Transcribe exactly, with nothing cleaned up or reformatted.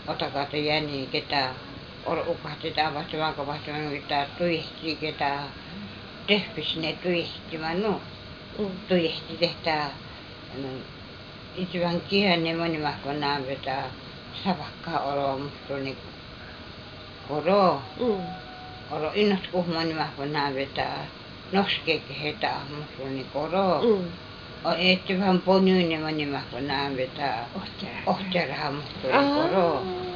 otakata jäni ketä or ukahti taavasti vaakavasti mitä tuihti ketä tehpis ne tuihti manu tuihti tehtää itseään kiinni moni mahko näen vetää savakkaa olo musta niin koro olo innot kuhmoni mahko näen vetää noskeke hetä musta niin koro o etti vähän ponyyni moni mahko näen vetää ohterahan musta niin koro